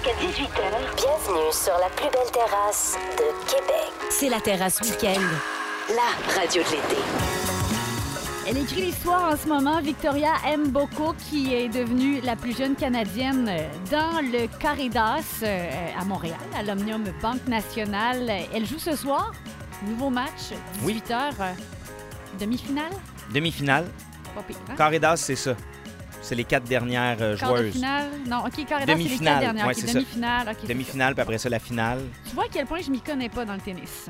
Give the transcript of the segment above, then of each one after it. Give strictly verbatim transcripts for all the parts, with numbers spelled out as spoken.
jusqu'à dix-huit heures. Bienvenue sur la plus belle terrasse de Québec. C'est la terrasse week-end. La radio de l'été. Elle écrit l'histoire en ce moment, Victoria Mboko, qui est devenue la plus jeune Canadienne dans le Corridors euh, à Montréal, à l'Omnium Banque Nationale. Elle joue ce soir, nouveau match, dix-huit heures, euh, demi-finale? Demi-finale. Pas pire, hein? Corridors, c'est ça. C'est les quatre dernières euh, Quart de joueuses. finale? Non, OK, Corridors, c'est les quatre Demi-finale, dernières. ouais, OK, c'est ça. demi-finale. OK, c'est Demi-finale, puis après ça, la finale. ça. Tu vois à quel point je m'y connais pas dans le tennis.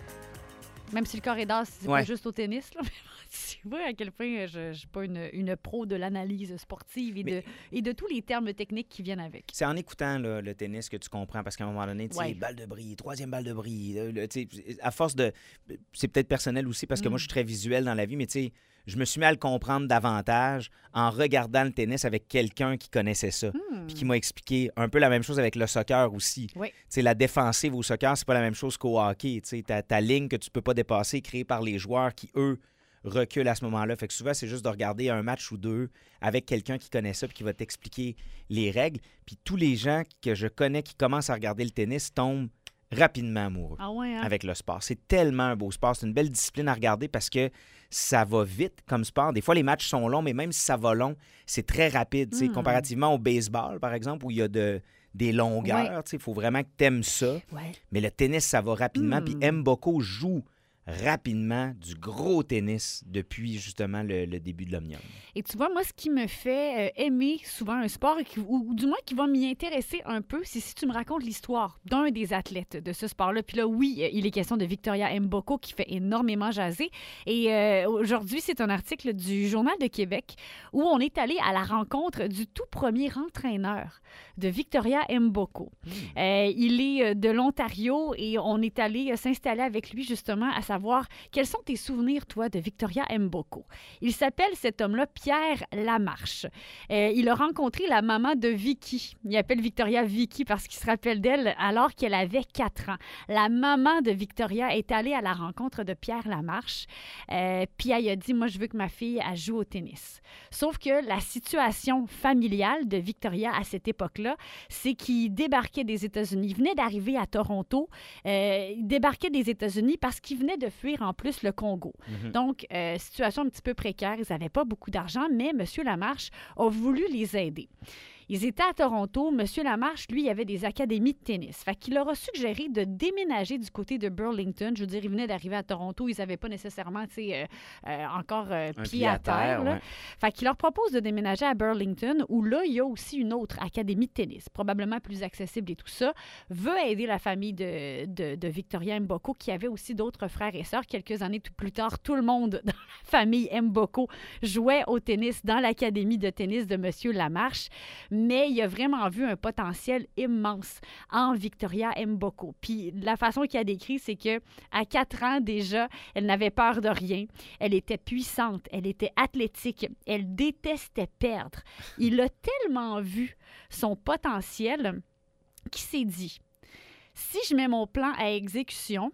Même si le Corridors, c'est Ouais. pas juste au tennis, là. Tu vois à quel point je ne suis pas une, une pro de l'analyse sportive et, Mais- de, et de tous les termes techniques qui viennent avec. C'est en écoutant là, le tennis que tu comprends, parce qu'à un moment donné, tu sais, Ouais. balle de bris, troisième balle de bris, le- le- tu sais, à force de... C'est peut-être personnel aussi, parce que Mm. moi, je suis très visuel dans la vie, mais tu sais, je me suis mis à le comprendre davantage en regardant le tennis avec quelqu'un qui connaissait ça, Hmm. puis qui m'a expliqué un peu la même chose avec le soccer aussi. Oui. Tu sais, la défensive au soccer, c'est pas la même chose qu'au hockey. Tu sais, ta, ta ligne que tu peux pas dépasser, créée par les joueurs qui, eux, reculent à ce moment-là. Fait que souvent, c'est juste de regarder un match ou deux avec quelqu'un qui connaît ça puis qui va t'expliquer les règles. Puis tous les gens que je connais qui commencent à regarder le tennis tombent rapidement amoureux Ah ouais, hein? avec le sport. C'est tellement un beau sport. C'est une belle discipline à regarder parce que ça va vite comme sport. Des fois, les matchs sont longs, mais même si ça va long, c'est très rapide. tu sais, Mm. Comparativement au baseball, par exemple, où il y a de, des longueurs. Il faut vraiment que tu aimes ça. Ouais. Mais le tennis, ça va rapidement. Mm. Puis Mboko joue rapidement du gros tennis depuis justement le, le début de l'Omnium. Et tu vois, moi, ce qui me fait euh, aimer souvent un sport, et qui- ou, ou du moins qui va m'y intéresser un peu, c'est si tu me racontes l'histoire d'un des athlètes de ce sport-là. Puis là, oui, euh, il est question de Victoria Mboko qui fait énormément jaser. Et euh, aujourd'hui, c'est un article du Journal de Québec où on est allé à la rencontre du tout premier entraîneur de Victoria Mboko. Euh, il est euh, de l'Ontario et on est allé euh, s'installer avec lui justement à savoir quels sont tes souvenirs, toi, de Victoria Mboko. Il s'appelle, cet homme-là, Pierre Lamarche. Euh, il a rencontré la maman de Vicky. Il appelle Victoria Vicky parce qu'il se rappelle d'elle alors qu'elle avait quatre ans. La maman de Victoria est allée à la rencontre de Pierre Lamarche. Euh, puis elle a dit, moi, je veux que ma fille, elle joue au tennis. Sauf que la situation familiale de Victoria à cette époque-là, c'est qu'il débarquait des États-Unis. Il venait d'arriver à Toronto. Euh, il débarquait des États-Unis parce qu'il venait de fuir en plus le Congo. Mhm. Donc, euh, situation un petit peu précaire. Ils n'avaient pas beaucoup d'argent, mais M. Lamarche a voulu les aider. Ils étaient à Toronto. M. Lamarche, lui, il avait des académies de tennis. Fait qu'il leur a suggéré de déménager du côté de Burlington. Je veux dire, ils venaient d'arriver à Toronto. Ils n'avaient pas nécessairement, tu sais, euh, euh, encore euh, Un pied à terre. là. ouais. Fait qu'il leur propose de déménager à Burlington, où là, il y a aussi une autre académie de tennis, probablement plus accessible et tout ça, veut aider la famille de, de, de Victoria Mboko, qui avait aussi d'autres frères et sœurs. Quelques années tout plus tard, tout le monde dans la famille Mboko jouait au tennis dans l'académie de tennis de M. Lamarche, mais il a vraiment vu un potentiel immense en Victoria Mboko. Puis la façon qu'il a décrit, c'est que à quatre ans déjà, elle n'avait peur de rien. Elle était puissante, elle était athlétique, elle détestait perdre. Il a tellement vu son potentiel qu'il s'est dit, si je mets mon plan à exécution,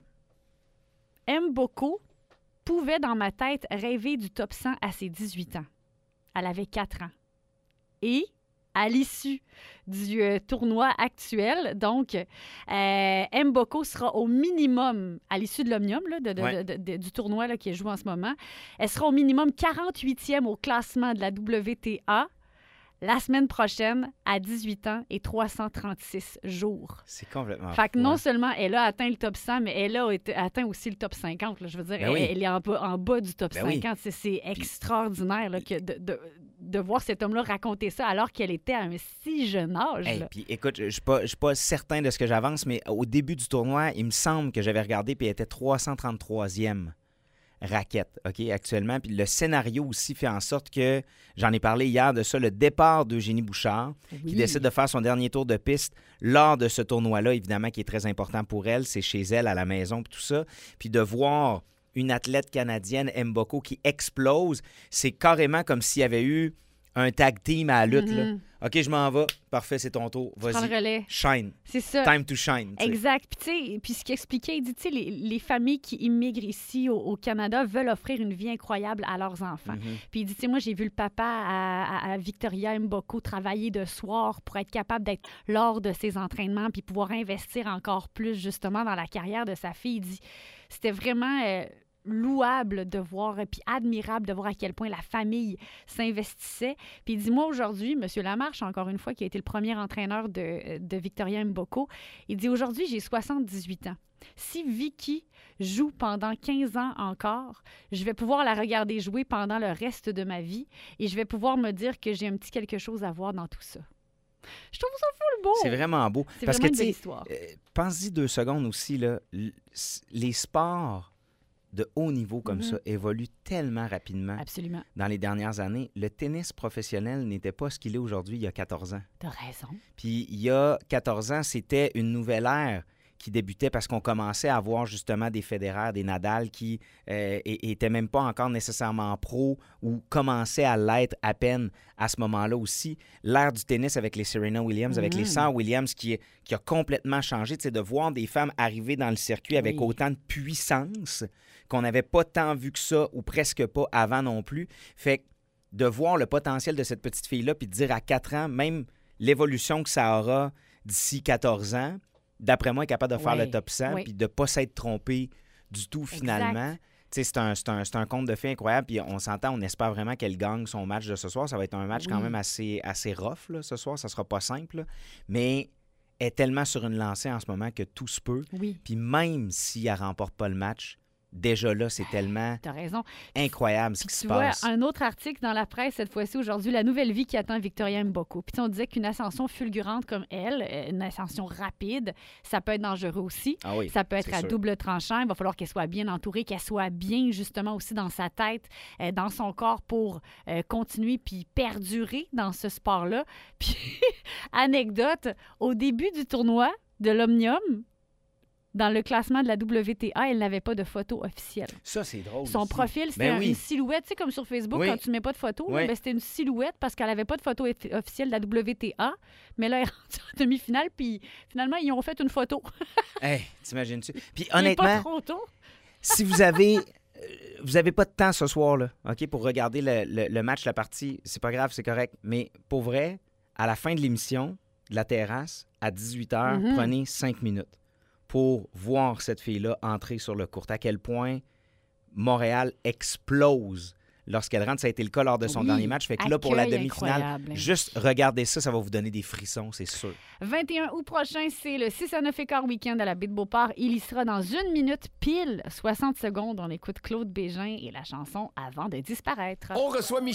Mboko pouvait dans ma tête rêver du top cent à ses dix-huit ans. Elle avait quatre ans. Et à l'issue du euh, tournoi actuel, donc, euh, Mboko sera au minimum, à l'issue de l'Omnium, là, de, de, Ouais. de, de, du tournoi là, qui est joué en ce moment, elle sera au minimum quarante-huitième au classement de la W T A la semaine prochaine à dix-huit ans et trois cent trente-six jours. C'est complètement Fait que fou, non hein. seulement elle a atteint le top cent, mais elle a été- atteint aussi le top cinquante. Là. Je veux dire, Ben elle, oui. elle est en bas, en bas du top Ben oui. cinquante. C'est, c'est extraordinaire là, que de, de, de voir cet homme-là raconter ça alors qu'elle était à un si jeune âge. Hey, là. puis écoute, je ne suis pas, je suis pas certain de ce que j'avance, mais au début du tournoi, il me semble que j'avais regardé puis elle était trois cent trente-troisième raquette, OK, actuellement. Puis le scénario aussi fait en sorte que, j'en ai parlé hier de ça, le départ d'Eugénie Bouchard, qui Oui. décide de faire son dernier tour de piste lors de ce tournoi-là, évidemment, qui est très important pour elle. C'est chez elle, à la maison, puis tout ça. Puis de voir une athlète canadienne, Mboko, qui explose, c'est carrément comme s'il y avait eu un tag team à la lutte. Mm-hmm. Là. OK, je m'en vais. Parfait, c'est ton tour. Prends le Vas-y. relais. Shine. C'est ça. Time to shine. T'sais. Exact. Puis, tu sais, puis ce qu'il expliquait, il dit, tu sais, les, les familles qui immigrent ici au, au Canada veulent offrir une vie incroyable à leurs enfants. Mm-hmm. Puis il dit, tu sais, moi, j'ai vu le papa à, à, à Victoria Mboko travailler de soir pour être capable d'être lors de ses entraînements puis pouvoir investir encore plus, justement, dans la carrière de sa fille. Il dit, c'était vraiment... Euh, louable de voir, puis admirable de voir à quel point la famille s'investissait. Puis il dit, moi, aujourd'hui, M. Lamarche, encore une fois, qui a été le premier entraîneur de, de Victoria Mboko, il dit, aujourd'hui, j'ai soixante-dix-huit ans. Si Vicky joue pendant quinze ans encore, je vais pouvoir la regarder jouer pendant le reste de ma vie et je vais pouvoir me dire que j'ai un petit quelque chose à voir dans tout ça. Je trouve ça full beau. C'est vraiment beau. C'est Parce vraiment que, une belle tu sais, histoire. euh, pense-y deux secondes aussi, là, les sports de haut niveau comme Mm-hmm. ça évolue tellement rapidement Absolument. dans les dernières années. Le tennis professionnel n'était pas ce qu'il est aujourd'hui il y a quatorze ans. T'as raison. Puis il y a quatorze ans, c'était une nouvelle ère qui débutait parce qu'on commençait à avoir justement des Federer, des Nadal qui euh, étaient même pas encore nécessairement pros ou commençaient à l'être à peine à ce moment-là aussi. L'ère du tennis avec les Serena Williams, mm-hmm. avec les Serena Williams qui, qui a complètement changé, de voir des femmes arriver dans le circuit avec oui. autant de puissance qu'on n'avait pas tant vu que ça ou presque pas avant non plus. Fait que de voir le potentiel de cette petite fille-là puis de dire à quatre ans, même l'évolution que ça aura d'ici quatorze ans, d'après moi, est capable de faire oui. le top cent oui. puis de ne pas s'être trompé du tout finalement. C'est un, c'est, un, c'est un conte de fées incroyable. Puis on s'entend, on espère vraiment qu'elle gagne son match de ce soir. Ça va être un match oui. quand même assez, assez rough là, ce soir. Ça sera pas simple. Là. Mais elle est tellement sur une lancée en ce moment que tout se peut. Oui. Puis même si elle ne remporte pas le match, déjà là, c'est tellement T'as raison. incroyable ce qui tu se vois, passe. Un autre article dans la presse cette fois-ci aujourd'hui, la nouvelle vie qui attend Victoria Mboko. Puis on disait qu'une ascension fulgurante comme elle, une ascension rapide, ça peut être dangereux aussi. Ah oui, ça peut être à sûr. double tranchant. Il va falloir qu'elle soit bien entourée, qu'elle soit bien justement aussi dans sa tête, euh, dans son corps pour euh, continuer puis perdurer dans ce sport-là. Puis anecdote, au début du tournoi de l'Omnium, dans le classement de la W T A, elle n'avait pas de photo officielle. Ça, c'est drôle. Son aussi. profil, c'était ben un, oui. une silhouette. Tu sais, comme sur Facebook, oui. quand tu ne mets pas de photo, oui. là, ben, c'était une silhouette parce qu'elle n'avait pas de photo officielle de la W T A. Mais là, elle est rendue en demi-finale, puis finalement, ils ont fait une photo. Hey, t'imagines-tu? Puis Il honnêtement, est pas trop tôt. si vous avez... Vous n'avez pas de temps ce soir, là, OK, pour regarder le, le, le match, la partie, c'est pas grave, c'est correct. Mais pour vrai, à la fin de l'émission, de la terrasse, à dix-huit heures, Mm-hmm. prenez cinq minutes pour voir cette fille-là entrer sur le court. À quel point Montréal explose lorsqu'elle rentre. Ça a été le cas lors de son Oui, dernier match. Fait que là, pour la accueil demi-finale, incroyable. juste regardez ça, ça va vous donner des frissons, c'est sûr. vingt et un août prochain, c'est le six à neuf et quart week-end à la baie de Beauport. Il y sera dans une minute pile, soixante secondes. On écoute Claude Bégin et la chanson Avant de disparaître. On reçoit Michel.